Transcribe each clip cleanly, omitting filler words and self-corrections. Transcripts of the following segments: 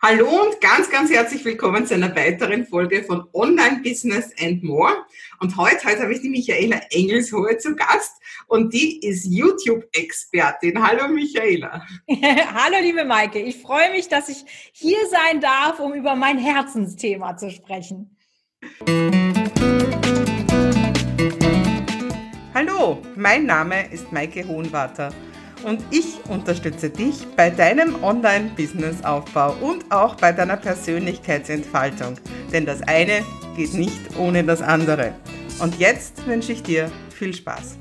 Hallo und ganz, ganz herzlich willkommen zu einer weiteren Folge von Online Business and More. Und heute habe ich die Michaela Engelshohe zu Gast und die ist YouTube-Expertin. Hallo Michaela. Hallo liebe Maike, ich freue mich, dass ich hier sein darf, um über mein Herzensthema zu sprechen. Hallo, mein Name ist Maike Hohenwarter. Und ich unterstütze dich bei deinem Online-Business-Aufbau und auch bei deiner Persönlichkeitsentfaltung. Denn das eine geht nicht ohne das andere. Und jetzt wünsche ich dir viel Spaß.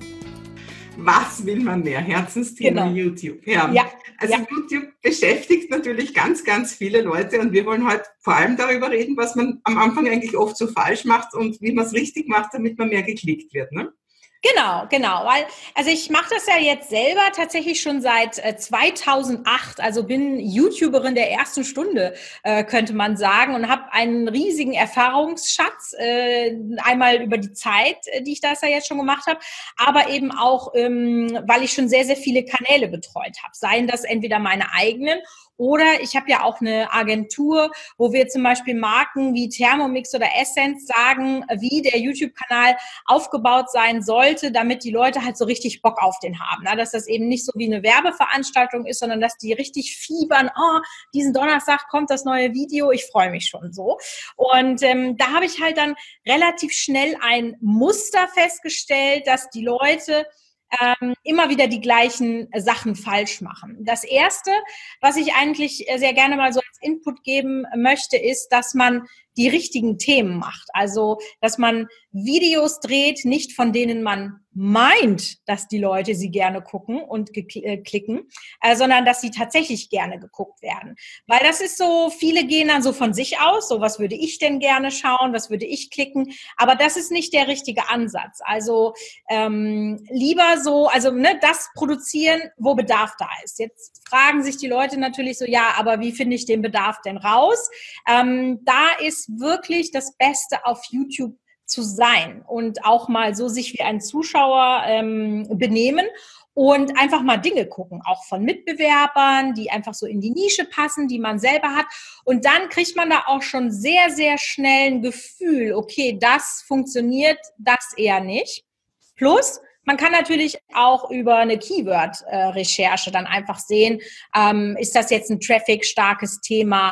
Was will man mehr? Herzensthema genau. YouTube. Ja. YouTube beschäftigt natürlich ganz, ganz viele Leute und wir wollen heute vor allem darüber reden, was man am Anfang eigentlich oft so falsch macht und wie man es richtig macht, damit man mehr geklickt wird, ne? Genau, weil, also ich mache das ja jetzt selber tatsächlich schon seit 2008, also bin YouTuberin der ersten Stunde, könnte man sagen, und habe einen riesigen Erfahrungsschatz, einmal über die Zeit, die ich das ja jetzt schon gemacht habe, aber eben auch, weil ich schon sehr, sehr viele Kanäle betreut habe, seien das entweder meine eigenen oder ich habe ja auch eine Agentur, wo wir zum Beispiel Marken wie Thermomix oder Essence sagen, wie der YouTube-Kanal aufgebaut sein sollte, damit die Leute halt so richtig Bock auf den haben. Dass das eben nicht so wie eine Werbeveranstaltung ist, sondern dass die richtig fiebern, oh, diesen Donnerstag kommt das neue Video, ich freue mich schon so. Und da habe ich halt dann relativ schnell ein Muster festgestellt, dass die Leute immer wieder die gleichen Sachen falsch machen. Das Erste, was ich eigentlich sehr gerne mal so als Input geben möchte, ist, dass man die richtigen Themen macht. Also, dass man Videos dreht, nicht von denen man meint, dass die Leute sie gerne gucken und klicken, sondern dass sie tatsächlich gerne geguckt werden. Weil das ist so, viele gehen dann so von sich aus, so was würde ich denn gerne schauen, was würde ich klicken, aber das ist nicht der richtige Ansatz. Also lieber so, also das produzieren, wo Bedarf da ist. Jetzt fragen sich die Leute natürlich so, ja, aber wie finde ich den Bedarf denn raus? Da ist wirklich das Beste auf YouTube zu sein und auch mal so sich wie ein Zuschauer benehmen und einfach mal Dinge gucken, auch von Mitbewerbern, die einfach so in die Nische passen, die man selber hat. Und dann kriegt man da auch schon sehr, sehr schnell ein Gefühl, okay, das funktioniert, das eher nicht. Plus, man kann natürlich auch über eine Keyword-Recherche dann einfach sehen, ist das jetzt ein traffic-starkes Thema,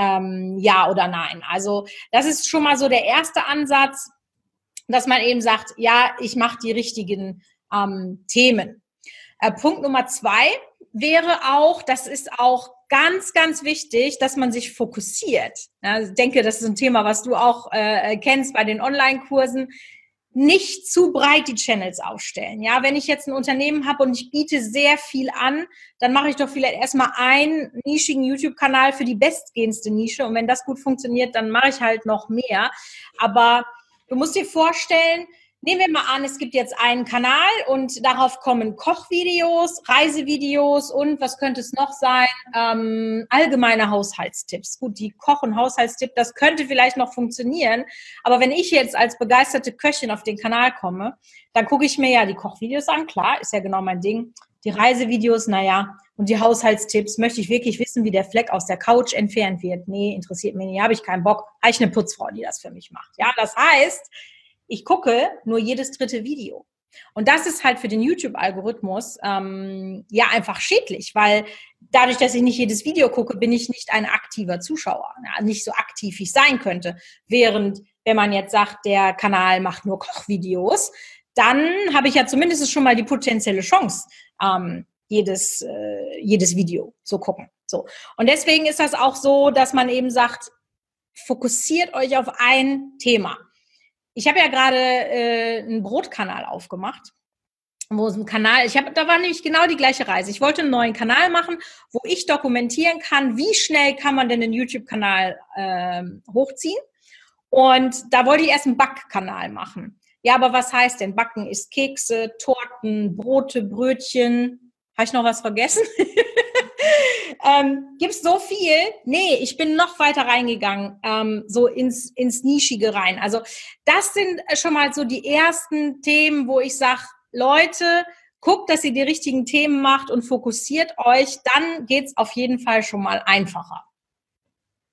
ja oder nein. Also das ist schon mal so der erste Ansatz, dass man eben sagt, ja, ich mache die richtigen Themen. Punkt Nummer 2 wäre auch, das ist auch ganz, ganz wichtig, dass man sich fokussiert. Ja, ich denke, das ist ein Thema, was du auch kennst bei den Online-Kursen. Nicht zu breit die Channels aufstellen. Ja, wenn ich jetzt ein Unternehmen habe und ich biete sehr viel an, dann mache ich doch vielleicht erstmal einen nischigen YouTube-Kanal für die bestgehendste Nische. Und wenn das gut funktioniert, dann mache ich halt noch mehr. Aber du musst dir vorstellen, nehmen wir mal an, es gibt jetzt einen Kanal und darauf kommen Kochvideos, Reisevideos und was könnte es noch sein? Allgemeine Haushaltstipps. Gut, die Koch- und Haushaltstipp, das könnte vielleicht noch funktionieren. Aber wenn ich jetzt als begeisterte Köchin auf den Kanal komme, dann gucke ich mir ja die Kochvideos an. Klar, ist ja genau mein Ding. Die Reisevideos, naja, und die Haushaltstipps, möchte ich wirklich wissen, wie der Fleck aus der Couch entfernt wird? Nee, interessiert mich nicht, habe ich keinen Bock. Habe ich eine Putzfrau, die das für mich macht. Ja, das heißt, ich gucke nur jedes dritte Video. Und das ist halt für den YouTube-Algorithmus ja einfach schädlich, weil dadurch, dass ich nicht jedes Video gucke, bin ich nicht ein aktiver Zuschauer, ja, nicht so aktiv, wie ich sein könnte. Während, wenn man jetzt sagt, der Kanal macht nur Kochvideos, dann habe ich ja zumindest schon mal die potenzielle Chance, jedes Video zu gucken. So. Und deswegen ist das auch so, dass man eben sagt, fokussiert euch auf ein Thema. Ich habe ja gerade einen Brotkanal aufgemacht, wo es ein Kanal, da war nämlich genau die gleiche Reise. Ich wollte einen neuen Kanal machen, wo ich dokumentieren kann, wie schnell kann man denn einen YouTube-Kanal hochziehen. Und da wollte ich erst einen Backkanal machen. Ja, aber was heißt denn? Backen ist Kekse, Torten, Brote, Brötchen. Habe ich noch was vergessen? Gibt's so viel? Nee, ich bin noch weiter reingegangen, so ins Nischige rein. Also das sind schon mal so die ersten Themen, wo ich sage, Leute, guckt, dass ihr die richtigen Themen macht und fokussiert euch, dann geht's auf jeden Fall schon mal einfacher.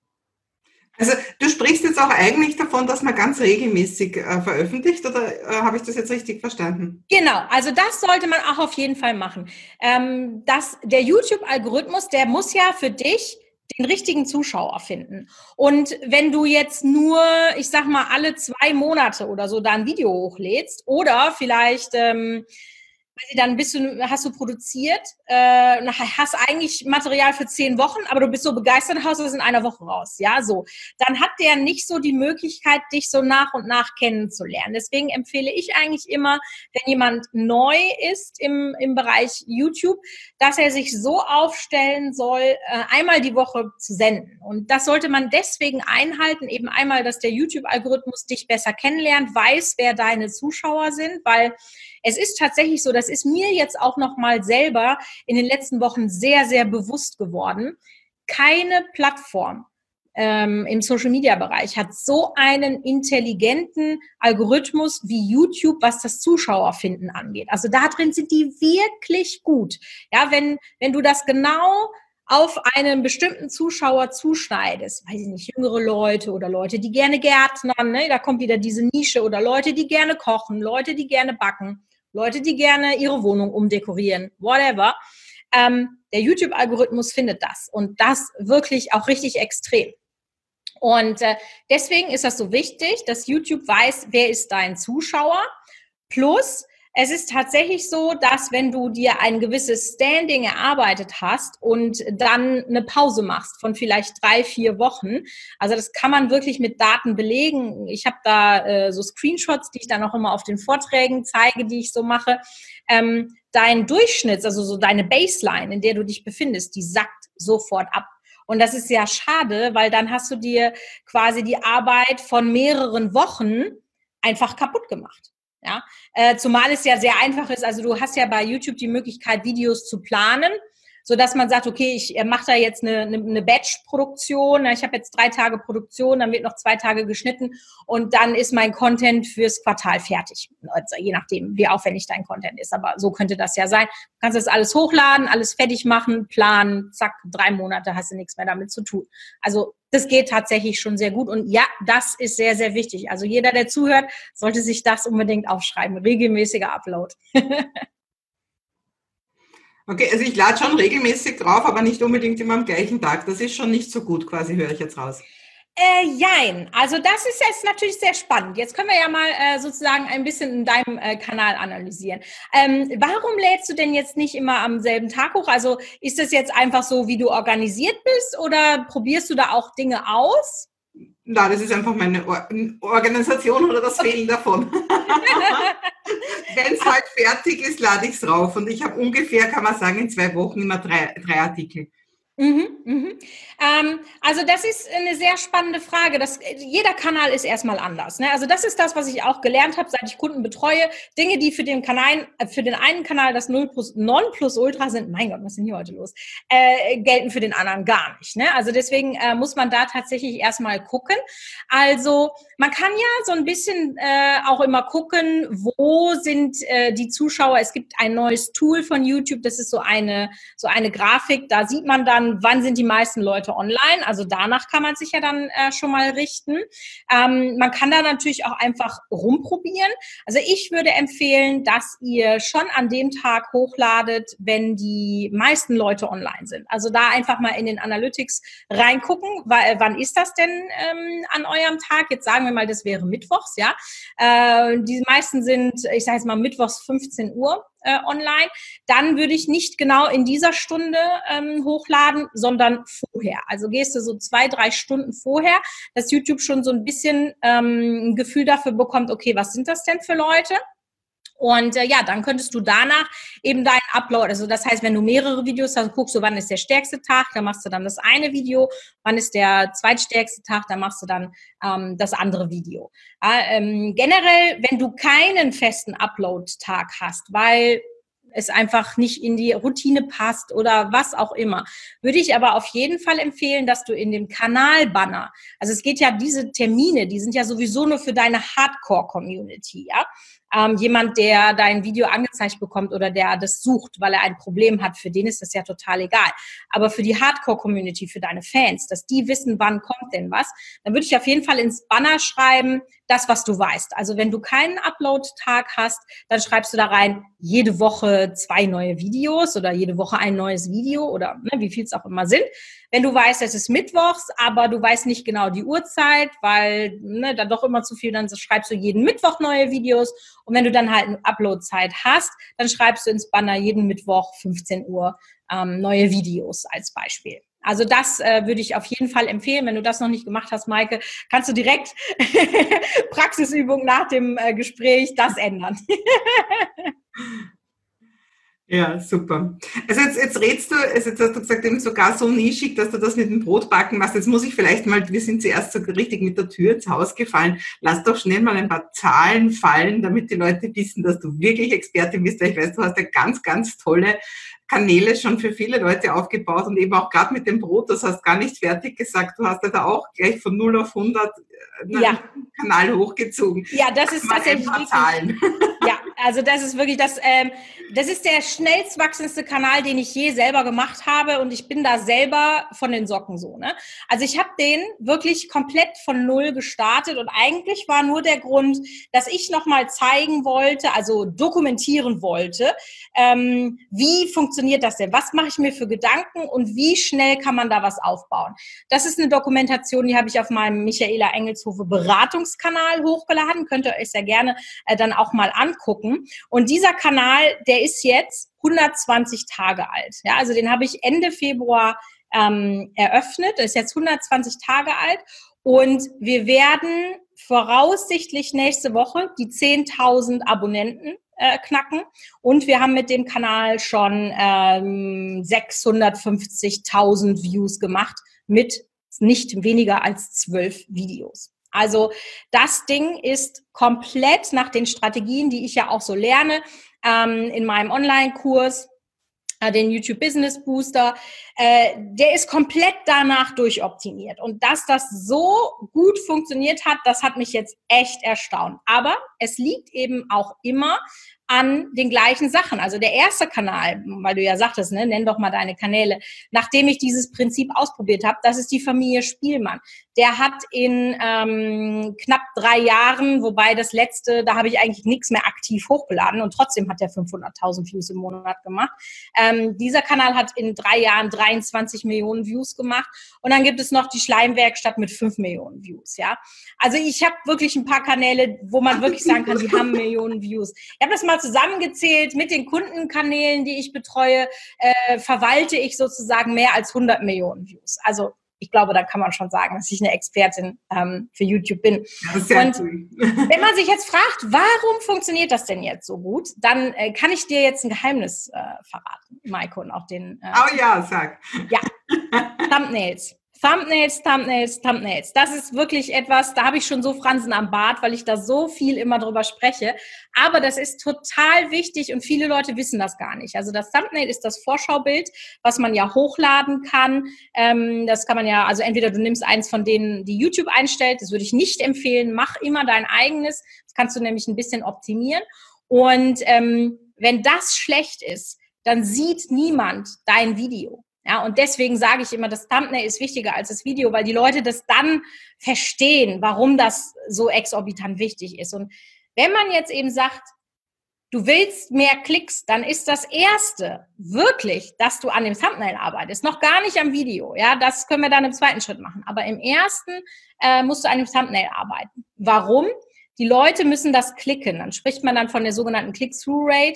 Also du sprichst jetzt auch eigentlich davon, dass man ganz regelmäßig veröffentlicht, oder habe ich das jetzt richtig verstanden? Genau, also das sollte man auch auf jeden Fall machen. Der YouTube-Algorithmus, der muss ja für dich den richtigen Zuschauer finden. Und wenn du jetzt nur, ich sag mal, alle 2 Monate oder so da ein Video hochlädst oder vielleicht dann hast du produziert, hast eigentlich Material für 10 Wochen, aber du bist so begeistert, haust es in einer Woche raus. Ja, so. Dann hat der nicht so die Möglichkeit, dich so nach und nach kennenzulernen. Deswegen empfehle ich eigentlich immer, wenn jemand neu ist im Bereich YouTube, dass er sich so aufstellen soll, einmal die Woche zu senden. Und das sollte man deswegen einhalten, eben einmal, dass der YouTube-Algorithmus dich besser kennenlernt, weiß, wer deine Zuschauer sind, weil es ist tatsächlich so, das ist mir jetzt auch noch mal selber in den letzten Wochen sehr, sehr bewusst geworden. Keine Plattform im Social-Media-Bereich hat so einen intelligenten Algorithmus wie YouTube, was das Zuschauerfinden angeht. Also da drin sind die wirklich gut. Ja, wenn du das genau auf einen bestimmten Zuschauer zuschneidest, weiß ich nicht, jüngere Leute oder Leute, die gerne gärtnern, ne? Da kommt wieder diese Nische, oder Leute, die gerne kochen, Leute, die gerne backen, Leute, die gerne ihre Wohnung umdekorieren, whatever. Der YouTube-Algorithmus findet das, und das wirklich auch richtig extrem. Und deswegen ist das so wichtig, dass YouTube weiß, wer ist dein Zuschauer. Plus, es ist tatsächlich so, dass wenn du dir ein gewisses Standing erarbeitet hast und dann eine Pause machst von vielleicht 3-4 Wochen, also das kann man wirklich mit Daten belegen. Ich habe da so Screenshots, die ich dann auch immer auf den Vorträgen zeige, die ich so mache. Dein Durchschnitt, also so deine Baseline, in der du dich befindest, die sackt sofort ab. Und das ist ja schade, weil dann hast du dir quasi die Arbeit von mehreren Wochen einfach kaputt gemacht. Ja, zumal es ja sehr einfach ist. Also du hast ja bei YouTube die Möglichkeit, Videos zu planen, so dass man sagt, okay, ich mache da jetzt eine Batch-Produktion. Ich habe jetzt 3 Tage Produktion, dann wird noch 2 Tage geschnitten und dann ist mein Content fürs Quartal fertig. Also je nachdem, wie aufwendig dein Content ist. Aber so könnte das ja sein. Du kannst das alles hochladen, alles fertig machen, planen, zack, 3 Monate hast du nichts mehr damit zu tun. Also das geht tatsächlich schon sehr gut. Und ja, das ist sehr, sehr wichtig. Also jeder, der zuhört, sollte sich das unbedingt aufschreiben. Regelmäßiger Upload. Okay, also ich lade schon regelmäßig drauf, aber nicht unbedingt immer am gleichen Tag. Das ist schon nicht so gut, quasi, höre ich jetzt raus. Jein. Also das ist jetzt natürlich sehr spannend. Jetzt können wir ja mal sozusagen ein bisschen in deinem Kanal analysieren. Warum lädst du denn jetzt nicht immer am selben Tag hoch? Also ist das jetzt einfach so, wie du organisiert bist, oder probierst du da auch Dinge aus? Na, das ist einfach meine Organisation oder das Fehlen davon. Wenn es halt fertig ist, lade ich es rauf. Und ich habe ungefähr, kann man sagen, in 2 Wochen immer 3 Artikel. Also das ist eine sehr spannende Frage. Jeder Kanal ist erstmal anders. Ne? Also das ist das, was ich auch gelernt habe, seit ich Kunden betreue. Dinge, die für den einen Kanal das Nonplusultra sind, mein Gott, was ist denn hier heute los, gelten für den anderen gar nicht. Ne? Also deswegen muss man da tatsächlich erstmal gucken. Also man kann ja so ein bisschen auch immer gucken, wo sind die Zuschauer. Es gibt ein neues Tool von YouTube, das ist so eine Grafik, da sieht man dann, wann sind die meisten Leute online. Also danach kann man sich ja dann schon mal richten. Man kann da natürlich auch einfach rumprobieren. Also ich würde empfehlen, dass ihr schon an dem Tag hochladet, wenn die meisten Leute online sind. Also da einfach mal in den Analytics reingucken, wann ist das denn an eurem Tag? Jetzt sagen wir mal, das wäre mittwochs, ja. Die meisten sind, ich sage jetzt mal, mittwochs 15 Uhr online. Dann würde ich nicht genau in dieser Stunde hochladen, sondern vorher. Also gehst du so 2-3 Stunden vorher, dass YouTube schon so ein bisschen ein Gefühl dafür bekommt, okay, was sind das denn für Leute? Und ja, dann könntest du danach eben deinen Upload, also das heißt, wenn du mehrere Videos hast, guckst du, wann ist der stärkste Tag, dann machst du dann das eine Video, wann ist der zweitstärkste Tag, dann machst du dann das andere Video. Generell, wenn du keinen festen Upload-Tag hast, weil es einfach nicht in die Routine passt oder was auch immer, würde ich aber auf jeden Fall empfehlen, dass du in dem Kanal-Banner, also es geht ja, diese Termine, die sind ja sowieso nur für deine Hardcore-Community, ja. Jemand, der dein Video angezeigt bekommt oder der das sucht, weil er ein Problem hat, für den ist das ja total egal. Aber für die Hardcore-Community, für deine Fans, dass die wissen, wann kommt denn was, dann würde ich auf jeden Fall ins Banner schreiben, das, was du weißt. Also wenn du keinen Upload-Tag hast, dann schreibst du da rein, jede Woche 2 neue Videos oder jede Woche ein neues Video oder wie viel es auch immer sind. Wenn du weißt, es ist mittwochs, aber du weißt nicht genau die Uhrzeit, weil dann doch immer zu viel, dann schreibst du jeden Mittwoch neue Videos. Und wenn du dann halt eine Upload-Zeit hast, dann schreibst du ins Banner jeden Mittwoch 15 Uhr neue Videos als Beispiel. Also das würde ich auf jeden Fall empfehlen. Wenn du das noch nicht gemacht hast, Maike, kannst du direkt Praxisübung nach dem Gespräch das ändern. Ja, super. Also jetzt redst du, jetzt hast du gesagt, eben sogar so nischig, dass du das mit dem Brotbacken machst. Jetzt muss ich vielleicht mal, wir sind zuerst so richtig mit der Tür ins Haus gefallen. Lass doch schnell mal ein paar Zahlen fallen, damit die Leute wissen, dass du wirklich Expertin bist. Weil ich weiß, du hast ja ganz, ganz tolle Kanäle schon für viele Leute aufgebaut und eben auch gerade mit dem Brot, das hast gar nicht fertig gesagt. Du hast ja da auch gleich von 0 auf 100 einen Kanal hochgezogen. Ja, das ist tatsächlich ein paar Zahlen. Ja, also das ist wirklich das ist der schnellst wachsendste Kanal, den ich je selber gemacht habe und ich bin da selber von den Socken so, ne? Also ich habe den wirklich komplett von null gestartet und eigentlich war nur der Grund, dass ich nochmal zeigen wollte, also dokumentieren wollte, wie funktioniert das denn? Was mache ich mir für Gedanken und wie schnell kann man da was aufbauen? Das ist eine Dokumentation, die habe ich auf meinem Michaela Engelshofe Beratungskanal hochgeladen, könnt ihr euch sehr gerne dann auch mal angucken. Und dieser Kanal, der ist jetzt 120 Tage alt. Ja, also den habe ich Ende Februar eröffnet. Der ist jetzt 120 Tage alt. Und wir werden voraussichtlich nächste Woche die 10.000 Abonnenten knacken. Und wir haben mit dem Kanal schon 650.000 Views gemacht mit nicht weniger als 12 Videos. Also das Ding ist komplett nach den Strategien, die ich ja auch so lerne in meinem Online-Kurs, den YouTube Business Booster, der ist komplett danach durchoptimiert. Und dass das so gut funktioniert hat, das hat mich jetzt echt erstaunt. Aber es liegt eben auch immer an den gleichen Sachen. Also der erste Kanal, weil du ja sagtest, ne, nenn doch mal deine Kanäle, nachdem ich dieses Prinzip ausprobiert habe, das ist die Familie Spielmann. Der hat in knapp 3 Jahren, wobei das letzte, da habe ich eigentlich nichts mehr aktiv hochgeladen und trotzdem hat der 500.000 Views im Monat gemacht. Dieser Kanal hat in 3 Jahren 23 Millionen Views gemacht und dann gibt es noch die Schleimwerkstatt mit 5 Millionen Views. Ja, also ich habe wirklich ein paar Kanäle, wo man wirklich sagen kann, die haben Millionen Views. Ich habe das mal zusammengezählt mit den Kundenkanälen, die ich betreue, verwalte ich sozusagen mehr als 100 Millionen Views. Also ich glaube, da kann man schon sagen, dass ich eine Expertin für YouTube bin. Ja, und wenn man sich jetzt fragt, warum funktioniert das denn jetzt so gut, dann kann ich dir jetzt ein Geheimnis verraten, Maike, und auch den... oh ja, sag. Ja, Thumbnails. Thumbnails. Das ist wirklich etwas, da habe ich schon so Fransen am Bart, weil ich da so viel immer drüber spreche. Aber das ist total wichtig und viele Leute wissen das gar nicht. Also das Thumbnail ist das Vorschaubild, was man ja hochladen kann. Das kann man ja, also entweder du nimmst eins von denen, die YouTube einstellt, das würde ich nicht empfehlen. Mach immer dein eigenes. Das kannst du nämlich ein bisschen optimieren. Und wenn das schlecht ist, dann sieht niemand dein Video. Ja, und deswegen sage ich immer, das Thumbnail ist wichtiger als das Video, weil die Leute das dann verstehen, warum das so exorbitant wichtig ist. Und wenn man jetzt eben sagt, du willst mehr Klicks, dann ist das Erste wirklich, dass du an dem Thumbnail arbeitest, noch gar nicht am Video. Ja, das können wir dann im zweiten Schritt machen. Aber im ersten musst du an dem Thumbnail arbeiten. Warum? Die Leute müssen das klicken. Dann spricht man dann von der sogenannten Click-Through-Rate.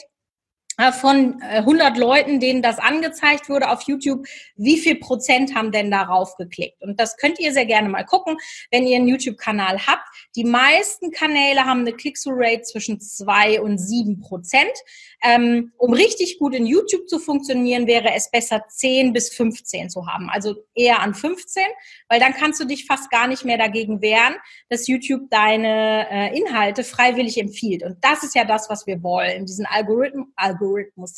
Von 100 Leuten, denen das angezeigt wurde auf YouTube, wie viel Prozent haben denn darauf geklickt? Und das könnt ihr sehr gerne mal gucken, wenn ihr einen YouTube-Kanal habt. Die meisten Kanäle haben eine Click-Through-Rate zwischen 2 und 7%. Um richtig gut in YouTube zu funktionieren, wäre es besser 10 bis 15 zu haben. Also eher an 15, weil dann kannst du dich fast gar nicht mehr dagegen wehren, dass YouTube deine Inhalte freiwillig empfiehlt. Und das ist ja das, was wir wollen, diesen Algorithmus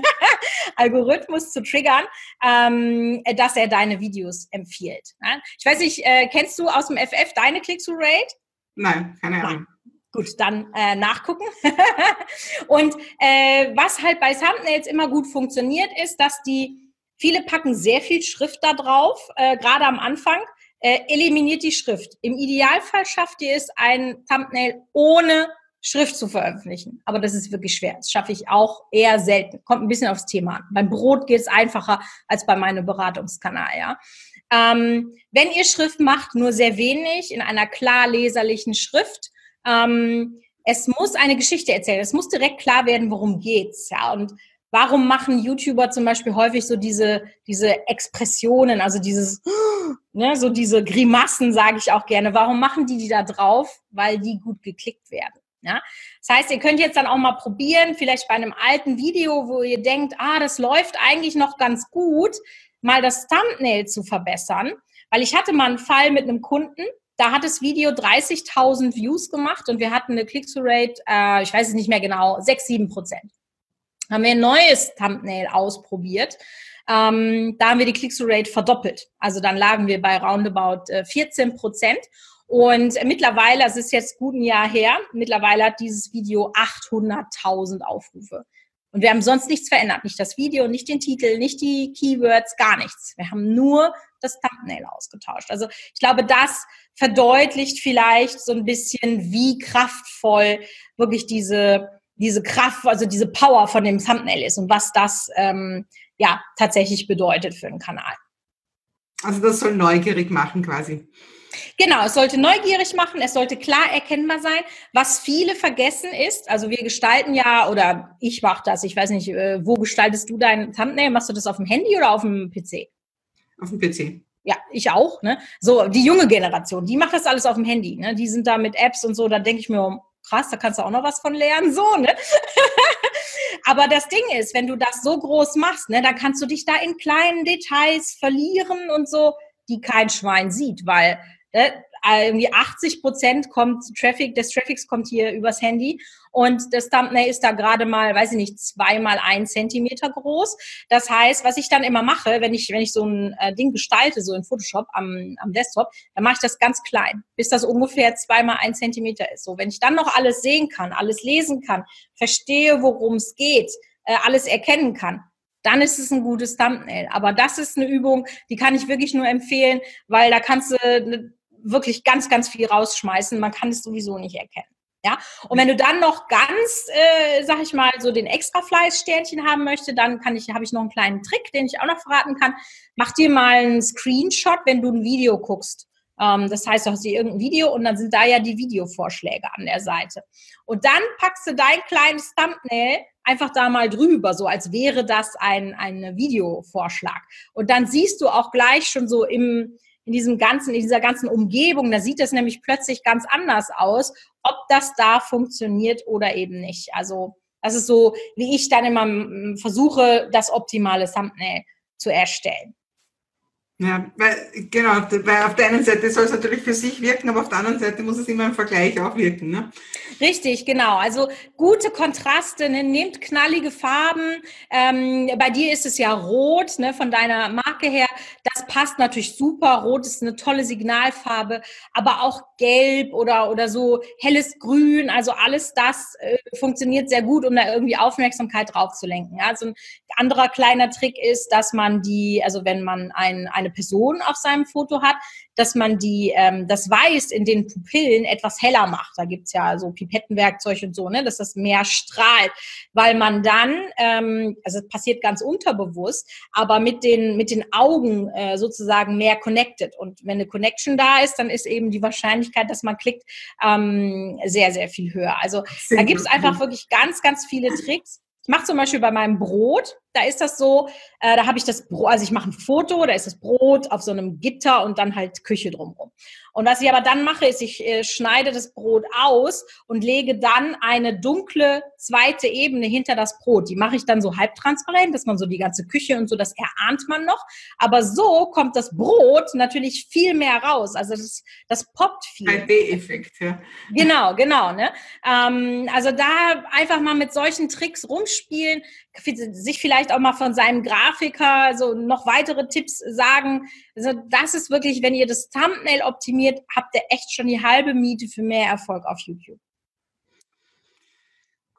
zu triggern, dass er deine Videos empfiehlt. Ich weiß nicht, kennst du aus dem FF deine Click-Through-Rate? Nein, keine Ahnung. Gut, dann nachgucken. Und was halt bei Thumbnails immer gut funktioniert, ist, dass viele packen sehr viel Schrift da drauf, gerade am Anfang. Eliminiert die Schrift. Im Idealfall schafft ihr es, ein Thumbnail ohne Schrift zu veröffentlichen. Aber das ist wirklich schwer. Das schaffe ich auch eher selten. Kommt ein bisschen aufs Thema an. Beim Brot geht es einfacher als bei meinem Beratungskanal, ja. Wenn ihr Schrift macht, nur sehr wenig, in einer klar leserlichen Schrift. Es muss eine Geschichte erzählen. Es muss direkt klar werden, worum geht's, ja. Und warum machen YouTuber zum Beispiel häufig so diese Expressionen, also so diese Grimassen, sage ich auch gerne. Warum machen die da drauf? Weil die gut geklickt werden. Ja? Das heißt, ihr könnt jetzt dann auch mal probieren, vielleicht bei einem alten Video, wo ihr denkt, das läuft eigentlich noch ganz gut, mal das Thumbnail zu verbessern. Weil ich hatte mal einen Fall mit einem Kunden, da hat das Video 30.000 Views gemacht und wir hatten eine Click-through-Rate, ich weiß es nicht mehr genau, 6-7%. Haben wir ein neues Thumbnail ausprobiert. Da haben wir die Click-through-Rate verdoppelt. Also dann lagen wir bei roundabout 14%. Und mittlerweile, das ist jetzt gut ein Jahr her, mittlerweile hat dieses Video 800.000 Aufrufe. Und wir haben sonst nichts verändert. Nicht das Video, nicht den Titel, nicht die Keywords, gar nichts. Wir haben nur das Thumbnail ausgetauscht. Also ich glaube, das verdeutlicht vielleicht so ein bisschen, wie kraftvoll wirklich diese Kraft, also diese Power von dem Thumbnail ist und was das tatsächlich bedeutet für einen Kanal. Also das soll neugierig machen quasi. Genau, es sollte neugierig machen, es sollte klar erkennbar sein. Was viele vergessen ist, also wir gestalten ja, oder ich mache das, ich weiß nicht, wo gestaltest du dein Thumbnail? Machst du das auf dem Handy oder auf dem PC? Auf dem PC. Ja, ich auch. Ne? So, die junge Generation, die macht das alles auf dem Handy. Ne? Die sind da mit Apps und so, da denke ich mir, krass, da kannst du auch noch was von lernen, so, ne? Aber das Ding ist, wenn du das so groß machst, ne, dann kannst du dich da in kleinen Details verlieren und so, die kein Schwein sieht, weil irgendwie 80% des Traffics kommt hier übers Handy und das Thumbnail ist da gerade mal, weiß ich nicht, 2x1 Zentimeter groß. Das heißt, was ich dann immer mache, wenn ich so ein Ding gestalte, so in Photoshop am Desktop, dann mache ich das ganz klein, bis das ungefähr 2x1 Zentimeter ist. So, wenn ich dann noch alles sehen kann, alles lesen kann, verstehe, worum es geht, alles erkennen kann, dann ist es ein gutes Thumbnail. Aber das ist eine Übung, die kann ich wirklich nur empfehlen, weil da kannst du wirklich ganz, ganz viel rausschmeißen. Man kann es sowieso nicht erkennen. Ja? Und wenn du dann noch ganz, sag ich mal, so den Extra-Fleiß-Sternchen haben möchte, dann habe ich noch einen kleinen Trick, den ich auch noch verraten kann. Mach dir mal einen Screenshot, wenn du ein Video guckst. Das heißt, du hast hier irgendein Video und dann sind da ja die Videovorschläge an der Seite. Und dann packst du dein kleines Thumbnail einfach da mal drüber, so als wäre das ein Videovorschlag. Und dann siehst du auch gleich schon so in dieser ganzen Umgebung, da sieht es nämlich plötzlich ganz anders aus, ob das da funktioniert oder eben nicht. Also das ist so, wie ich dann immer versuche, das optimale Thumbnail zu erstellen. Ja, weil auf der einen Seite soll es natürlich für sich wirken, aber auf der anderen Seite muss es immer im Vergleich auch wirken, ne? Richtig, genau. Also gute Kontraste, ne? Nehmt knallige Farben. Bei dir ist es ja rot, ne? Von deiner Marke her. Das passt natürlich super. Rot ist eine tolle Signalfarbe, aber auch gelb oder so helles Grün. Also alles das funktioniert sehr gut, um da irgendwie Aufmerksamkeit drauf zu lenken. Ja? Also ein anderer kleiner Trick ist, dass man wenn man eine Person auf seinem Foto hat, dass man das Weiß in den Pupillen etwas heller macht. Da gibt's ja so Pipettenwerkzeug und so, ne, dass das mehr strahlt, weil man dann, also es passiert ganz unterbewusst, aber mit den Augen sozusagen mehr connected. Und wenn eine Connection da ist, dann ist eben die Wahrscheinlichkeit, dass man klickt, sehr, sehr viel höher. Also da gibt's einfach wirklich ganz, ganz viele Tricks. Ich mache zum Beispiel bei meinem Brot, da ist das so, da habe ich das Brot, also ich mache ein Foto, da ist das Brot auf so einem Gitter und dann halt Küche drumherum. Und was ich aber dann mache, ist, ich schneide das Brot aus und lege dann eine dunkle zweite Ebene hinter das Brot. Die mache ich dann so halbtransparent, dass man so die ganze Küche und so, das erahnt man noch. Aber so kommt das Brot natürlich viel mehr raus. Also das poppt viel. 3D-Effekt, ja. Genau, ne? Also da einfach mal mit solchen Tricks rumspielen, sich vielleicht auch mal von seinem Grafiker so noch weitere Tipps sagen. Also das ist wirklich, wenn ihr das Thumbnail optimiert, habt ihr echt schon die halbe Miete für mehr Erfolg auf YouTube.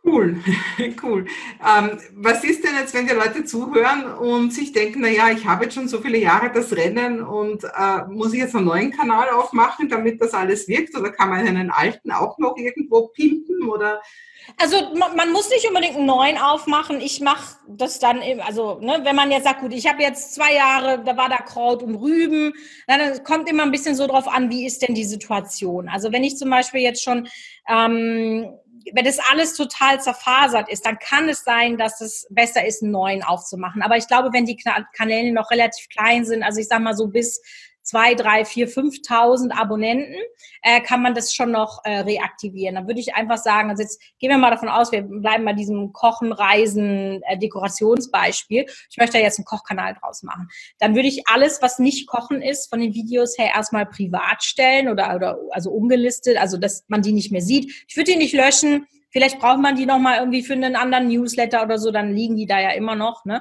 Cool, cool. Was ist denn jetzt, wenn die Leute zuhören und sich denken, naja, ich habe jetzt schon so viele Jahre das Rennen und muss ich jetzt einen neuen Kanal aufmachen, damit das alles wirkt? Oder kann man einen alten auch noch irgendwo pimpen? Oder? Also man muss nicht unbedingt einen neuen aufmachen. Ich mache das dann, also ne, wenn man jetzt sagt, gut, ich habe jetzt 2 Jahre, da war da Kraut und Rüben, dann kommt immer ein bisschen so drauf an, wie ist denn die Situation. Also wenn ich zum Beispiel jetzt schon, wenn das alles total zerfasert ist, dann kann es sein, dass es besser ist, einen neuen aufzumachen. Aber ich glaube, wenn die Kanäle noch relativ klein sind, also ich sag mal so bis 2, 3, 4, 5.000 Abonnenten, kann man das schon noch reaktivieren. Dann würde ich einfach sagen, also jetzt gehen wir mal davon aus, wir bleiben bei diesem Kochen, Reisen, Dekorationsbeispiel. Ich möchte da jetzt einen Kochkanal draus machen. Dann würde ich alles, was nicht Kochen ist, von den Videos her erstmal privat stellen oder also umgelistet, also dass man die nicht mehr sieht. Ich würde die nicht löschen. Vielleicht braucht man die nochmal irgendwie für einen anderen Newsletter oder so, dann liegen die da ja immer noch. Ne?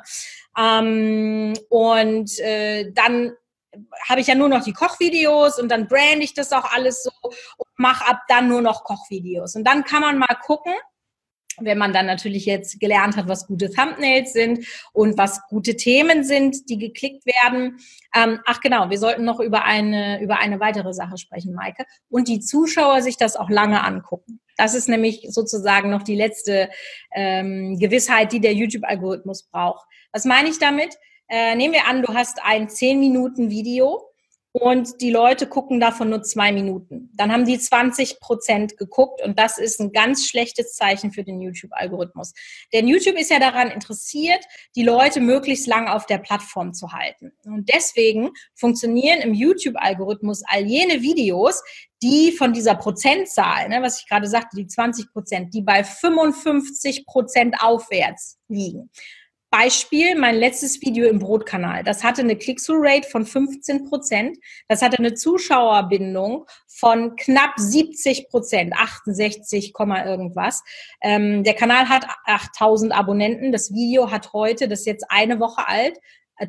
Dann habe ich ja nur noch die Kochvideos und dann brande ich das auch alles so und mache ab dann nur noch Kochvideos. Und dann kann man mal gucken, wenn man dann natürlich jetzt gelernt hat, was gute Thumbnails sind und was gute Themen sind, die geklickt werden. Ach genau, wir sollten noch über eine weitere Sache sprechen, Maike. Und die Zuschauer sich das auch lange angucken. Das ist nämlich sozusagen noch die letzte Gewissheit, die der YouTube-Algorithmus braucht. Was meine ich damit? Nehmen wir an, du hast ein 10-Minuten-Video und die Leute gucken davon nur 2 Minuten. Dann haben die 20% geguckt und das ist ein ganz schlechtes Zeichen für den YouTube-Algorithmus. Denn YouTube ist ja daran interessiert, die Leute möglichst lang auf der Plattform zu halten. Und deswegen funktionieren im YouTube-Algorithmus all jene Videos, die von dieser Prozentzahl, ne, was ich gerade sagte, die 20%, die bei 55% aufwärts liegen. Beispiel, mein letztes Video im Brotkanal. Das hatte eine Click-Through-Rate von 15%. Das hatte eine Zuschauerbindung von knapp 70%, 68, irgendwas. Der Kanal hat 8.000 Abonnenten. Das Video hat heute, das ist jetzt eine Woche alt,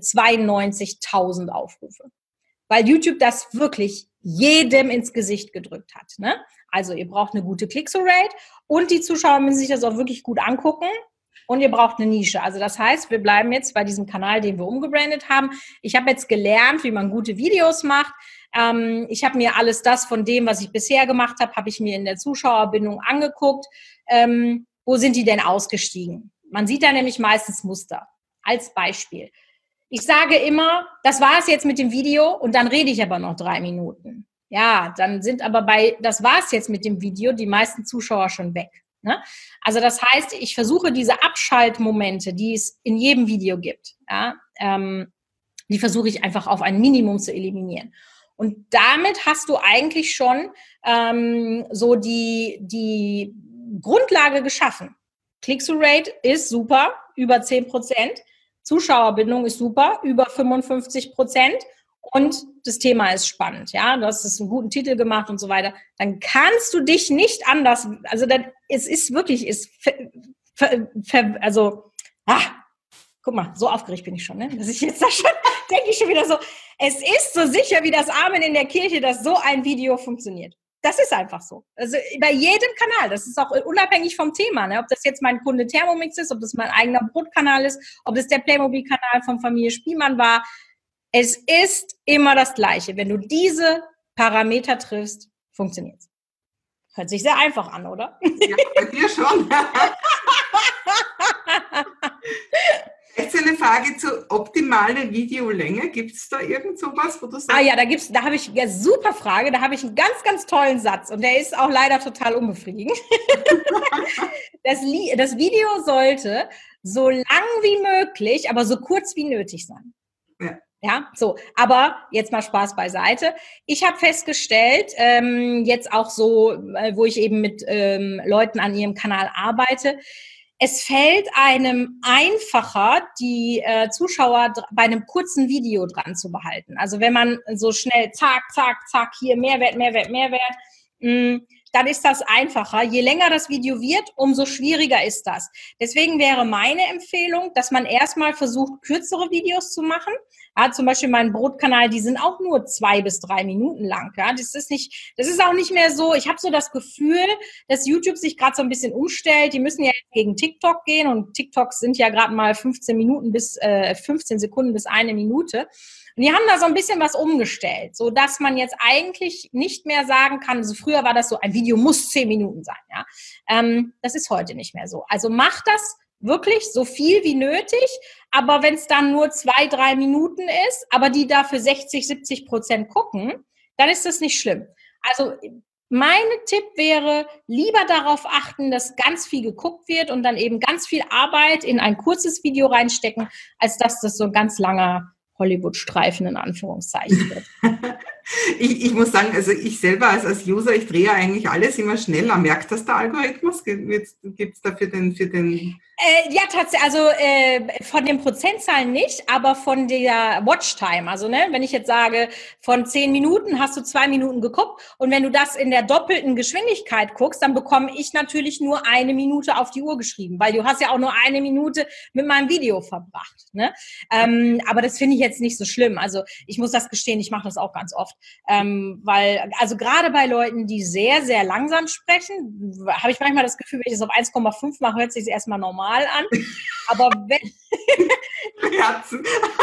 92.000 Aufrufe. Weil YouTube das wirklich jedem ins Gesicht gedrückt hat. Ne? Also ihr braucht eine gute Click-Through-Rate und die Zuschauer müssen sich das auch wirklich gut angucken. Und ihr braucht eine Nische. Also das heißt, wir bleiben jetzt bei diesem Kanal, den wir umgebrandet haben. Ich habe jetzt gelernt, wie man gute Videos macht. Ich habe mir alles das von dem, was ich bisher gemacht habe, habe ich mir in der Zuschauerbindung angeguckt. Wo sind die denn ausgestiegen? Man sieht da nämlich meistens Muster. Als Beispiel. Ich sage immer, das war es jetzt mit dem Video und dann rede ich aber noch 3 Minuten. Ja, dann sind aber das war es jetzt mit dem Video, die meisten Zuschauer schon weg. Ne? Also das heißt, ich versuche diese Abschaltmomente, die es in jedem Video gibt, ja, die versuche ich einfach auf ein Minimum zu eliminieren. Und damit hast du eigentlich schon so die Grundlage geschaffen. Click-Through-Rate ist super, über 10%. Zuschauerbindung ist super, über 55%. Und das Thema ist spannend, ja, du hast einen guten Titel gemacht und so weiter, dann kannst du dich nicht anders, also es ist wirklich, guck mal, so aufgeregt bin ich schon, ne, dass ich jetzt da schon, denke ich schon wieder so, es ist so sicher wie das Amen in der Kirche, dass so ein Video funktioniert. Das ist einfach so. Also bei jedem Kanal, das ist auch unabhängig vom Thema, ne? Ob das jetzt mein Kunde Thermomix ist, ob das mein eigener Brotkanal ist, ob das der Playmobil-Kanal von Familie Spielmann war. Es ist immer das Gleiche. Wenn du diese Parameter triffst, funktioniert es. Hört sich sehr einfach an, oder? Ja, bei dir schon. Jetzt eine Frage zur optimalen Videolänge. Gibt es da irgend sowas, wo du sagst? Ah ja, da habe ich eine super Frage. Da habe ich einen ganz, ganz tollen Satz und der ist auch leider total unbefriedigend. Das Video sollte so lang wie möglich, aber so kurz wie nötig sein. Ja. Ja, so, aber jetzt mal Spaß beiseite. Ich habe festgestellt, jetzt auch so, wo ich eben mit Leuten an ihrem Kanal arbeite, es fällt einem einfacher, die Zuschauer bei einem kurzen Video dran zu behalten. Also wenn man so schnell zack, zack, zack, hier Mehrwert, dann ist das einfacher. Je länger das Video wird, umso schwieriger ist das. Deswegen wäre meine Empfehlung, dass man erstmal versucht, kürzere Videos zu machen, Ja, zum Beispiel mein Brotkanal, die sind auch nur 2 bis 3 Minuten lang. Ja, das ist auch nicht mehr so. Ich habe so das Gefühl, dass YouTube sich gerade so ein bisschen umstellt. Die müssen ja jetzt gegen TikTok gehen und TikToks sind ja gerade mal 15 Sekunden bis 1 Minute. Und die haben da so ein bisschen was umgestellt, so dass man jetzt eigentlich nicht mehr sagen kann, also früher war das so, ein Video muss 10 Minuten sein, ja. Das ist heute nicht mehr so. Also mach das wirklich so viel wie nötig, aber wenn es dann nur 2, 3 Minuten ist, aber die dafür 60-70% gucken, dann ist das nicht schlimm. Also mein Tipp wäre, lieber darauf achten, dass ganz viel geguckt wird und dann eben ganz viel Arbeit in ein kurzes Video reinstecken, als dass das so ein ganz langer Hollywood-Streifen in Anführungszeichen wird. Ich muss sagen, also ich selber als User, ich drehe eigentlich alles immer schneller. Merkt das der Algorithmus? Gibt es da für den Ja, tatsächlich, also von den Prozentzahlen nicht, aber von der Watchtime. Also wenn ich jetzt sage, von 10 Minuten hast du 2 Minuten geguckt und wenn du das in der doppelten Geschwindigkeit guckst, dann bekomme ich natürlich nur 1 Minute auf die Uhr geschrieben, weil du hast ja auch nur 1 Minute mit meinem Video verbracht. Ne? Aber das finde ich jetzt nicht so schlimm. Also ich muss das gestehen, ich mache das auch ganz oft. Weil, also gerade bei Leuten, die sehr, sehr langsam sprechen, habe ich manchmal das Gefühl, wenn ich das auf 1,5 mache, hört sich es erstmal normal an. Aber wenn... Herzen.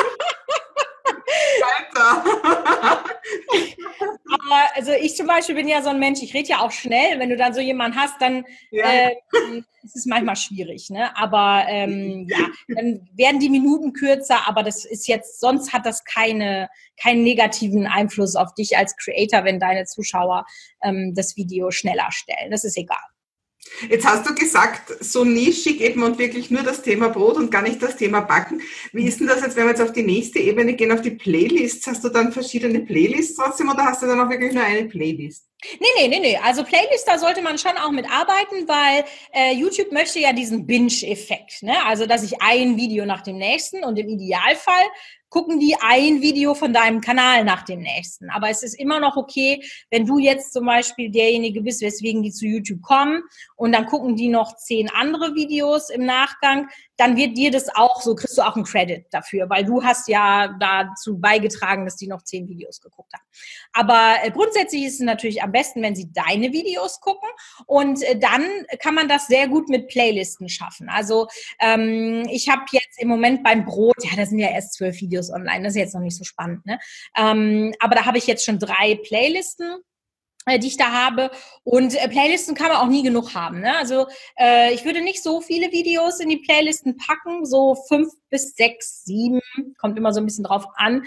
Aber also ich zum Beispiel bin ja so ein Mensch, ich rede ja auch schnell. Wenn du dann so jemanden hast, dann ist es manchmal schwierig. Ne? Aber ja, dann werden die Minuten kürzer, aber das ist jetzt, sonst hat das keinen negativen Einfluss auf dich als Creator, wenn deine Zuschauer das Video schneller stellen. Das ist egal. Jetzt hast du gesagt, so nischig eben und wirklich nur das Thema Brot und gar nicht das Thema Backen. Wie ist denn das jetzt, wenn wir jetzt auf die nächste Ebene gehen, auf die Playlists? Hast du dann verschiedene Playlists trotzdem oder hast du dann auch wirklich nur eine Playlist? Nee. Also Playlist, da sollte man schon auch mit arbeiten, weil YouTube möchte ja diesen Binge-Effekt. Ne? Also, dass ich ein Video nach dem nächsten und im Idealfall gucken die ein Video von deinem Kanal nach dem nächsten. Aber es ist immer noch okay, wenn du jetzt zum Beispiel derjenige bist, weswegen die zu YouTube kommen und dann gucken die noch 10 andere Videos im Nachgang, dann wird dir das auch so, kriegst du auch einen Credit dafür, weil du hast ja dazu beigetragen, dass die noch 10 Videos geguckt haben. Aber grundsätzlich ist es natürlich am besten, wenn sie deine Videos gucken und dann kann man das sehr gut mit Playlisten schaffen. Also ich habe jetzt im Moment beim Brot, ja, da sind ja erst 12 Videos online, das ist jetzt noch nicht so spannend, ne? Aber da habe ich jetzt schon 3 Playlisten, die ich da habe. Und Playlisten kann man auch nie genug haben. Ne? Also ich würde nicht so viele Videos in die Playlisten packen, so 5 bis 6, 7, kommt immer so ein bisschen drauf an,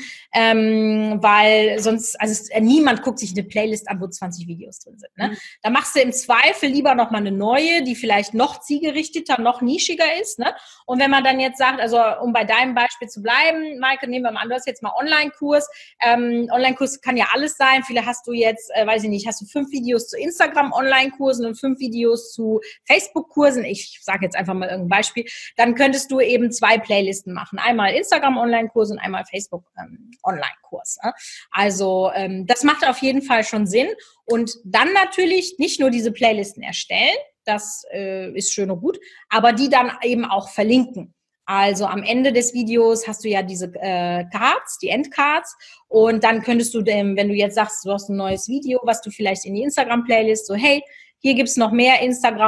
weil sonst, also niemand guckt sich eine Playlist an, wo 20 Videos drin sind. Ne? Da machst du im Zweifel lieber nochmal eine neue, die vielleicht noch zielgerichteter, noch nischiger ist. Ne? Und wenn man dann jetzt sagt, also um bei deinem Beispiel zu bleiben, Maike, nehmen wir mal an, du hast jetzt mal Online-Kurs. Online-Kurs kann ja alles sein. Viele hast du jetzt, weiß ich nicht, hast du 5 Videos zu Instagram-Online-Kursen und 5 Videos zu Facebook-Kursen. Ich sage jetzt einfach mal irgendein Beispiel. Dann könntest du eben 2 Playlisten machen. Einmal Instagram-Online-Kurs und einmal Facebook-Online-Kurs. Also das macht auf jeden Fall schon Sinn. Und dann natürlich nicht nur diese Playlisten erstellen, das ist schön und gut, aber die dann eben auch verlinken. Also am Ende des Videos hast du ja diese Cards, die Endcards, und dann könntest du, wenn du jetzt sagst, du hast ein neues Video, was du vielleicht in die Instagram-Playlist, so hey, hier gibt's noch mehr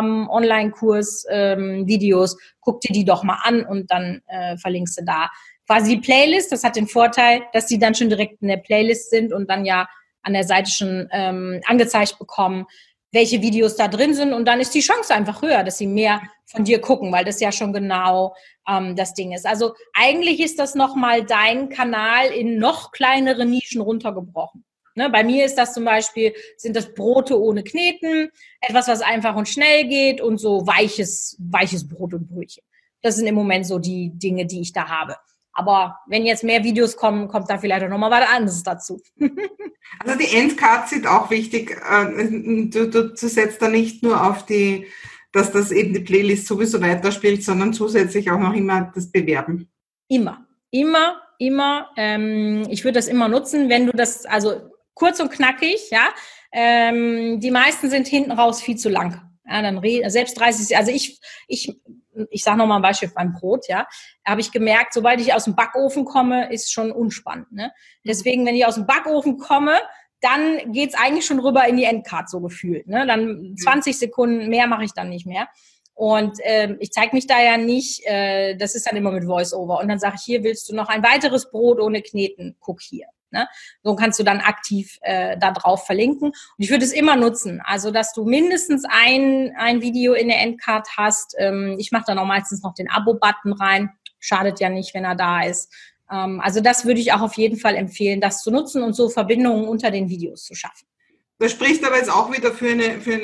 Instagram-Online-Kurs-Videos, guck dir die doch mal an und dann verlinkst du da quasi die Playlist. Das hat den Vorteil, dass die dann schon direkt in der Playlist sind und dann ja an der Seite schon angezeigt bekommen, welche Videos da drin sind, und dann ist die Chance einfach höher, dass sie mehr von dir gucken, weil das ja schon genau das Ding ist. Also eigentlich ist das nochmal dein Kanal in noch kleinere Nischen runtergebrochen. Ne? Bei mir ist das zum Beispiel, sind das Brote ohne Kneten, etwas, was einfach und schnell geht, und so weiches Brot und Brötchen. Das sind im Moment so die Dinge, die ich da habe. Aber wenn jetzt mehr Videos kommen, kommt da vielleicht auch nochmal was anderes dazu. Also die Endcards sind auch wichtig. Du setzt da nicht nur auf dass das eben die Playlist sowieso weiterspielt, sondern zusätzlich auch noch immer das Bewerben. Immer. Ich würde das immer nutzen, wenn du das, also kurz und knackig, ja. Die meisten sind hinten raus viel zu lang. Ja, dann selbst 30, also ich ich sage nochmal ein Beispiel beim Brot, ja, habe ich gemerkt, sobald ich aus dem Backofen komme, ist schon unspannend. Ne? Deswegen, wenn ich aus dem Backofen komme, dann geht's eigentlich schon rüber in die Endcard so gefühlt. Ne? Dann 20 Sekunden mehr mache ich dann nicht mehr. Und ich zeige mich da ja nicht, das ist dann immer mit Voice-Over. Und dann sage ich, hier willst du noch ein weiteres Brot ohne Kneten, guck hier. Ne? So kannst du dann aktiv da drauf verlinken. Und ich würde es immer nutzen, also dass du mindestens ein Video in der Endcard hast. Ich mache dann auch meistens noch den Abo-Button rein. Schadet ja nicht, wenn er da ist. Also das würde ich auch auf jeden Fall empfehlen, das zu nutzen und so Verbindungen unter den Videos zu schaffen. Das spricht aber jetzt auch wieder für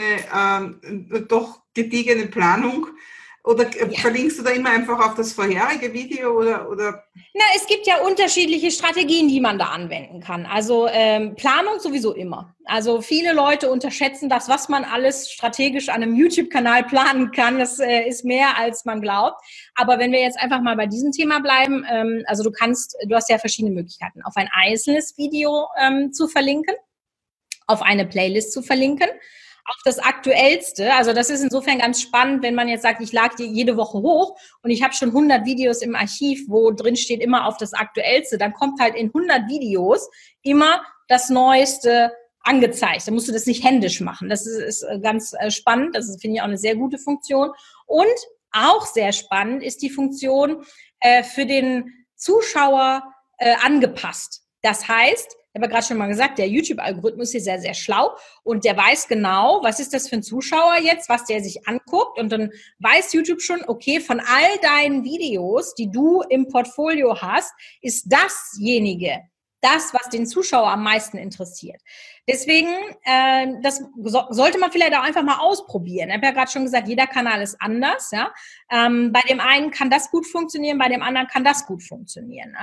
eine doch gediegene Planung. Oder verlinkst du da immer einfach auf das vorherige Video oder? Na, es gibt ja unterschiedliche Strategien, die man da anwenden kann. Also Planung sowieso immer. Also viele Leute unterschätzen das, was man alles strategisch an einem YouTube-Kanal planen kann. Das ist mehr, als man glaubt. Aber wenn wir jetzt einfach mal bei diesem Thema bleiben, also du hast ja verschiedene Möglichkeiten, auf ein einzelnes Video zu verlinken, auf eine Playlist zu verlinken, auf das Aktuellste. Also das ist insofern ganz spannend, wenn man jetzt sagt, ich lade die jede Woche hoch und ich habe schon 100 Videos im Archiv, wo drin steht immer auf das Aktuellste. Dann kommt halt in 100 Videos immer das Neueste angezeigt. Da musst du das nicht händisch machen. Das ist ganz spannend. Das finde ich auch eine sehr gute Funktion. Und auch sehr spannend ist die Funktion für den Zuschauer angepasst. Das heißt, ich habe ja gerade schon mal gesagt, der YouTube-Algorithmus ist sehr, sehr schlau und der weiß genau, was ist das für ein Zuschauer jetzt, was der sich anguckt, und dann weiß YouTube schon, okay, von all deinen Videos, die du im Portfolio hast, ist dasjenige, was den Zuschauer am meisten interessiert. Deswegen, das sollte man vielleicht auch einfach mal ausprobieren. Ich habe ja gerade schon gesagt, jeder Kanal ist anders. Ja? Bei dem einen kann das gut funktionieren, bei dem anderen kann das gut funktionieren.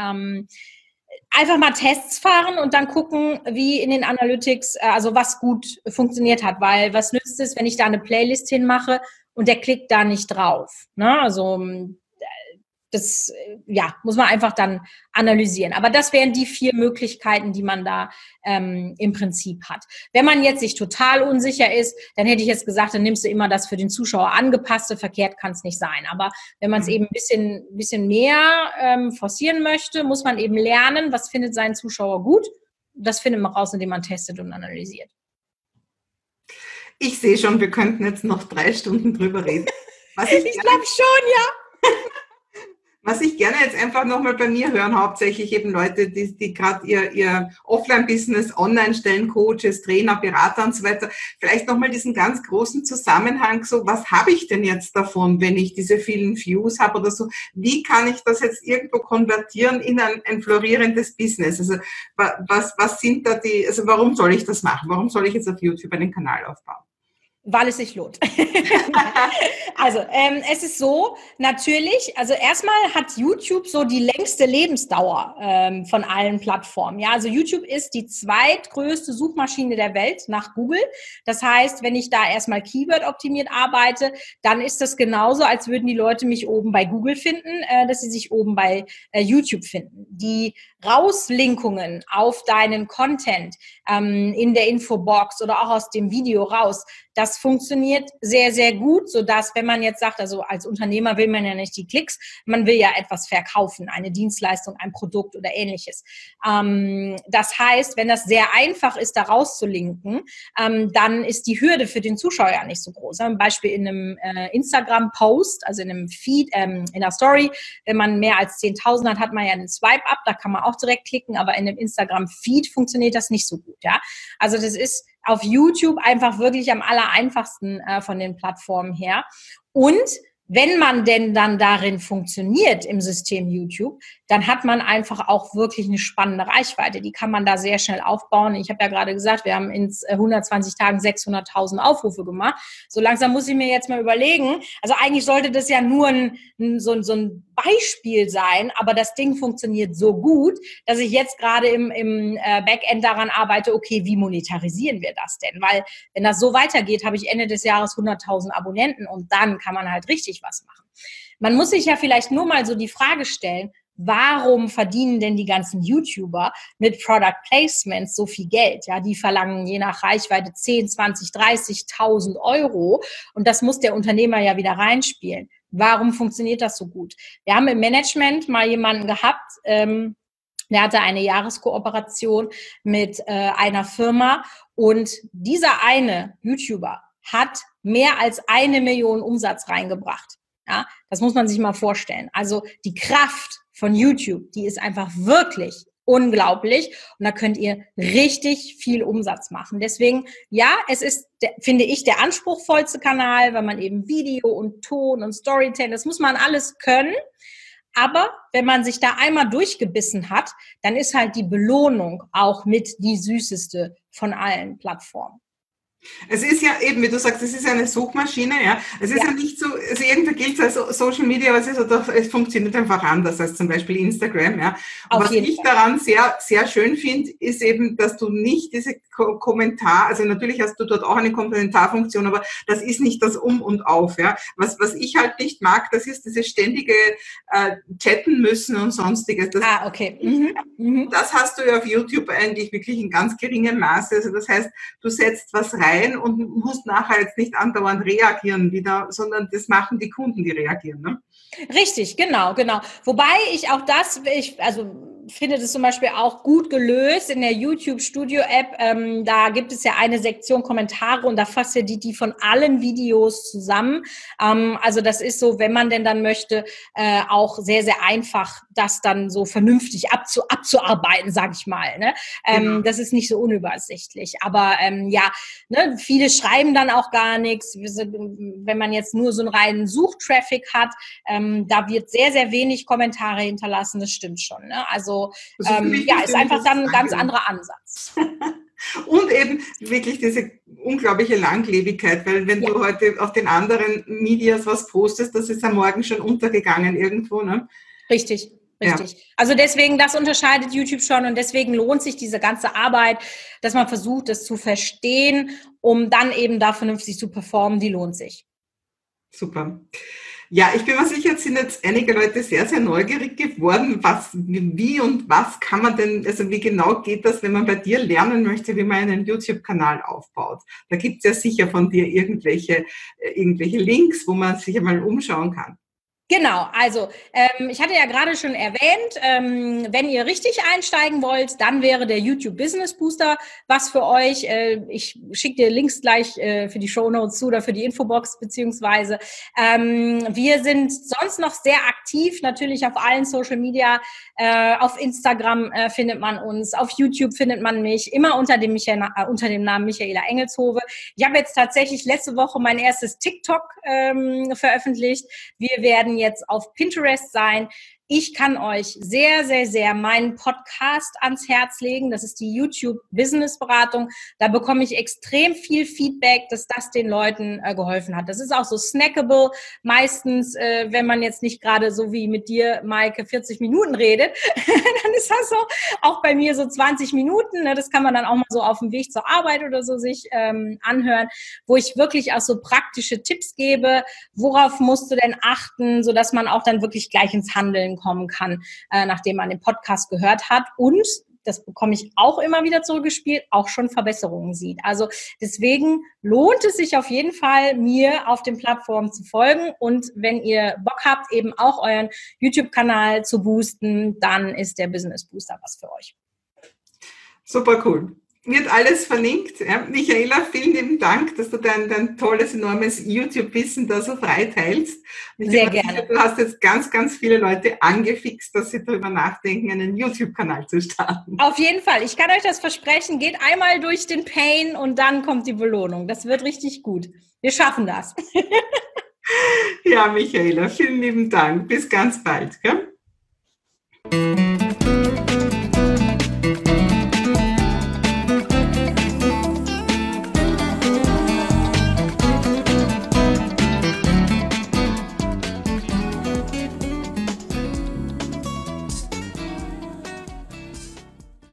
Einfach mal Tests fahren und dann gucken, wie in den Analytics, also was gut funktioniert hat, weil was nützt es, wenn ich da eine Playlist hinmache und der klickt da nicht drauf, ne? Also das muss man einfach dann analysieren. Aber das wären die 4 Möglichkeiten, die man da im Prinzip hat. Wenn man jetzt sich total unsicher ist, dann hätte ich jetzt gesagt, dann nimmst du immer das für den Zuschauer angepasste. Verkehrt kann es nicht sein. Aber wenn man es eben ein bisschen mehr forcieren möchte, muss man eben lernen, was findet sein Zuschauer gut. Das findet man raus, indem man testet und analysiert. Ich sehe schon, wir könnten jetzt noch 3 Stunden drüber reden. Ich glaube schon, ja. Was ich gerne jetzt einfach nochmal bei mir hören, hauptsächlich eben Leute, die gerade ihr Offline-Business online stellen, Coaches, Trainer, Berater und so weiter, vielleicht nochmal diesen ganz großen Zusammenhang, so was habe ich denn jetzt davon, wenn ich diese vielen Views habe oder so, wie kann ich das jetzt irgendwo konvertieren in ein florierendes Business? Also was sind da also warum soll ich das machen? Warum soll ich jetzt auf YouTube einen Kanal aufbauen? Weil es sich lohnt. Also, es ist so, natürlich, also erstmal hat YouTube so die längste Lebensdauer von allen Plattformen. Ja, also YouTube ist die zweitgrößte Suchmaschine der Welt nach Google. Das heißt, wenn ich da erstmal Keyword-optimiert arbeite, dann ist das genauso, als würden die Leute mich oben bei Google finden, dass sie sich oben bei YouTube finden. Die Rauslinkungen auf deinen Content in der Infobox oder auch aus dem Video raus, das funktioniert sehr, sehr gut, sodass, wenn man jetzt sagt, also als Unternehmer will man ja nicht die Klicks, man will ja etwas verkaufen, eine Dienstleistung, ein Produkt oder Ähnliches. Das heißt, wenn das sehr einfach ist, da rauszulinken, dann ist die Hürde für den Zuschauer ja nicht so groß. Ein Beispiel in einem Instagram-Post, also in einem Feed, in einer Story, wenn man mehr als 10.000 hat, hat man ja einen Swipe-Up, da kann man auch direkt klicken, aber in einem Instagram-Feed funktioniert das nicht so gut. Ja? Also das ist auf YouTube einfach wirklich am allereinfachsten von den Plattformen her. Und wenn man denn dann darin funktioniert im System YouTube, dann hat man einfach auch wirklich eine spannende Reichweite. Die kann man da sehr schnell aufbauen. Ich habe ja gerade gesagt, wir haben in 120 Tagen 600.000 Aufrufe gemacht. So langsam muss ich mir jetzt mal überlegen, also eigentlich sollte das ja nur so ein Beispiel sein, aber das Ding funktioniert so gut, dass ich jetzt gerade im Backend daran arbeite, okay, wie monetarisieren wir das denn? Weil wenn das so weitergeht, habe ich Ende des Jahres 100.000 Abonnenten und dann kann man halt richtig was machen. Man muss sich ja vielleicht nur mal so die Frage stellen, warum verdienen denn die ganzen YouTuber mit Product Placements so viel Geld? Ja, die verlangen je nach Reichweite 10, 20, 30.000 Euro und das muss der Unternehmer ja wieder reinspielen. Warum funktioniert das so gut? Wir haben im Management mal jemanden gehabt, der hatte eine Jahreskooperation mit einer Firma und dieser eine YouTuber hat mehr als 1 Million Umsatz reingebracht. Ja, das muss man sich mal vorstellen. Also die Kraft von YouTube, die ist einfach wirklich unglaublich und da könnt ihr richtig viel Umsatz machen. Deswegen, ja, es ist, finde ich, der anspruchsvollste Kanal, weil man eben Video und Ton und Storytelling, das muss man alles können. Aber wenn man sich da einmal durchgebissen hat, dann ist halt die Belohnung auch mit die süßeste von allen Plattformen. Es ist ja eben, wie du sagst, es ist eine Suchmaschine, ja. Es ist ja nicht so, also irgendwie gilt es als Social Media, aber es funktioniert einfach anders als zum Beispiel Instagram, ja. Und was ich daran sehr, sehr schön finde, ist eben, dass du nicht diese Kommentar, also natürlich hast du dort auch eine Kommentarfunktion, aber das ist nicht das Um und Auf, ja. Was ich halt nicht mag, das ist diese ständige Chatten müssen und sonstiges. Okay. Das hast du ja auf YouTube eigentlich wirklich in ganz geringem Maße. Also das heißt, du setzt was rein und musst nachher jetzt nicht andauernd reagieren wieder, sondern das machen die Kunden, die reagieren, ne? Richtig, genau. Wobei ich auch finde das zum Beispiel auch gut gelöst in der YouTube Studio App. Da gibt es ja eine Sektion Kommentare und da fasst ja die von allen Videos zusammen. Also das ist so, wenn man denn dann möchte, auch sehr, sehr einfach, das dann so vernünftig abzuarbeiten, sage ich mal. Ne? Das ist nicht so unübersichtlich. Aber viele schreiben dann auch gar nichts. Wenn man jetzt nur so einen reinen Suchtraffic hat, da wird sehr, sehr wenig Kommentare hinterlassen. Das stimmt schon. Ne? Also ist einfach dann ein ganz anderer Ansatz. Und eben wirklich diese unglaubliche Langlebigkeit, weil wenn du heute auf den anderen Medias was postest, das ist am Morgen schon untergegangen irgendwo, ne? Richtig. Ja. Also deswegen, das unterscheidet YouTube schon und deswegen lohnt sich diese ganze Arbeit, dass man versucht, das zu verstehen, um dann eben da vernünftig zu performen, die lohnt sich. Super. Ja, ich bin mir sicher, jetzt sind jetzt einige Leute sehr, sehr neugierig geworden, wie und was kann man denn, also wie genau geht das, wenn man bei dir lernen möchte, wie man einen YouTube-Kanal aufbaut? Da gibt es ja sicher von dir irgendwelche Links, wo man sich einmal umschauen kann. Genau, also ich hatte ja gerade schon erwähnt, wenn ihr richtig einsteigen wollt, dann wäre der YouTube Business Booster was für euch. Ich schicke dir Links gleich für die Shownotes zu oder für die Infobox beziehungsweise. Wir sind sonst noch sehr aktiv, natürlich auf allen Social Media. Auf Instagram findet man uns, auf YouTube findet man mich, immer unter dem Namen Michaela Engelshove. Ich habe jetzt tatsächlich letzte Woche mein erstes TikTok veröffentlicht. Wir werden jetzt auf Pinterest sein. Ich kann euch sehr, sehr, sehr meinen Podcast ans Herz legen. Das ist die YouTube Business Beratung. Da bekomme ich extrem viel Feedback, dass das den Leuten geholfen hat. Das ist auch so snackable. Meistens, wenn man jetzt nicht gerade so wie mit dir, Maike, 40 Minuten redet, dann ist das so auch bei mir so 20 Minuten. Ne? Das kann man dann auch mal so auf dem Weg zur Arbeit oder so sich anhören, wo ich wirklich auch so praktische Tipps gebe. Worauf musst du denn achten, sodass man auch dann wirklich gleich ins Handeln kommen kann, nachdem man den Podcast gehört hat und, das bekomme ich auch immer wieder zurückgespielt, auch schon Verbesserungen sieht. Also deswegen lohnt es sich auf jeden Fall, mir auf den Plattformen zu folgen und wenn ihr Bock habt, eben auch euren YouTube-Kanal zu boosten, dann ist der Business Booster was für euch. Super cool. Wird alles verlinkt. Ja. Michaela, vielen lieben Dank, dass du dein tolles, enormes YouTube-Wissen da so frei teilst. Sehr gerne. Du hast jetzt ganz, ganz viele Leute angefixt, dass sie darüber nachdenken, einen YouTube-Kanal zu starten. Auf jeden Fall. Ich kann euch das versprechen. Geht einmal durch den Pain und dann kommt die Belohnung. Das wird richtig gut. Wir schaffen das. Ja, Michaela, vielen lieben Dank. Bis ganz bald. Gell?